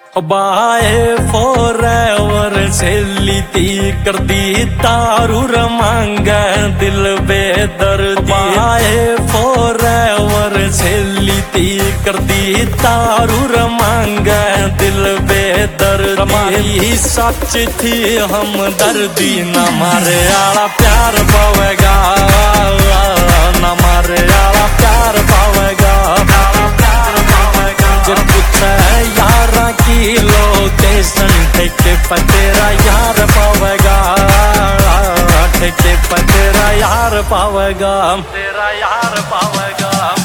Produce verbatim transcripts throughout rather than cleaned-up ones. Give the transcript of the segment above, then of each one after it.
बाए फॉरएवर छेली ती कर दी तारू रमांग दिल बेदर्दी। बाए फॉरएवर छेली ती कर दी तारू रमांग दिल बेदर्दी। हमारी सच थी हम दर्दी न मारे आला प्यार पावेगा, न मारे आला प्यार पावेगा। जब कुछ यारा की लोकेशन ठेके पर तेरा यार पावेगा, ठेके पर तेरा यार पावेगा, तेरा यार पावेगा।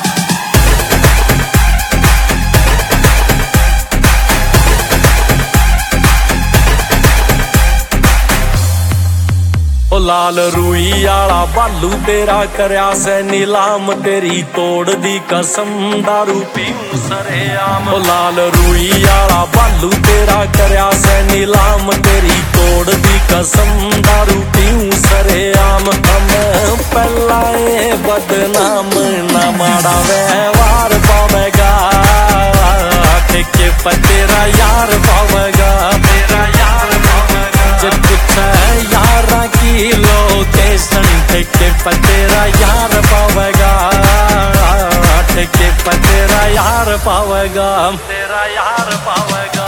ओ लाल रूई आला बालू तेरा करया से नीलाम, तेरी तोड़ दी कसम दारू पीऊं सरेआम। ओ लाल रूई आला बालू तेरा करया से नीलाम, तेरी तोड़ दी कसम दारू पीऊं सरेआम। हम पहलाए बदनाम न माड़ा व्यवहार पावेगा, ठेके पर तेरा यार पावेगा, तेरा यार पावेगा। जब कुछ यारा की लोकेशन ठेके पर तेरा यार पावेगा, ठेके पर तेरा यार पावेगा, तेरा यार पावेगा,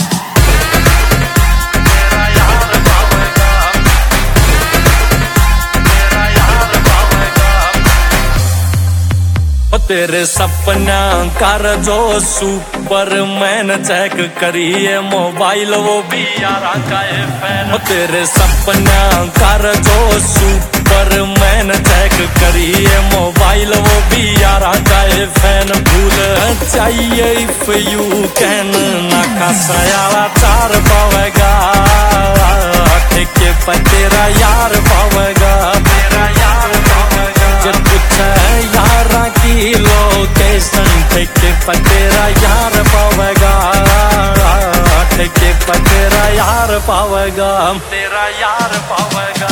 तेरा यार पावेगा, तेरा यार पावेगा। ओ तेरे सपना कर जो सुपरमैन चेक करिए मोबाइल वो भी यारा का है फैन। ओ तेरे सपना कर जो सुपरमैन चेक करिए मोबाइल वो भी यारा का है फैन। भूल चाहिए इफ यू कैन ना खसायाला चार पावेगा, ठेके पर तेरा यार पावेगा, तेरा यार पावेगा। जब कुछ यारा की लोकेशन ठेके पर तेरा यार पावेगा, ठेके पर तेरा यार पावेगा, तेरा यार पावेगा।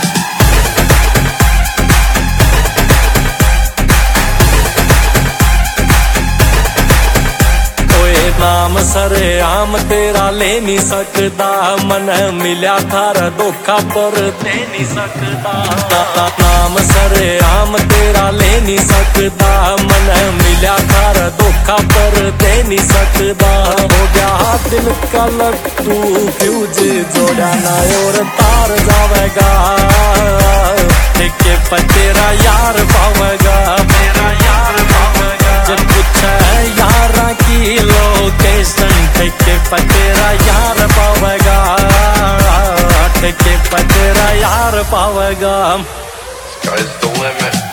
नाम सरे आम तेरा ले नहीं सकता, मन मिल्या थारा धोखा पर दे नहीं सकता। नाम सरे आम तेरा ले नहीं सकता, मन मिल्या थारा धोखा पर दे नहीं सकता। हो गया दिल का लट्टू फ्यूज जोड़ा ना और तार जावेगा, ठेके पर तेरा यार पावेगा, तेरा यार पावेगा। जब कुछ यारा की लोकेशन ठेके पर तेरा यार पावेगा, ठेके पर तेरा यार पावेगा। Sky's the limit.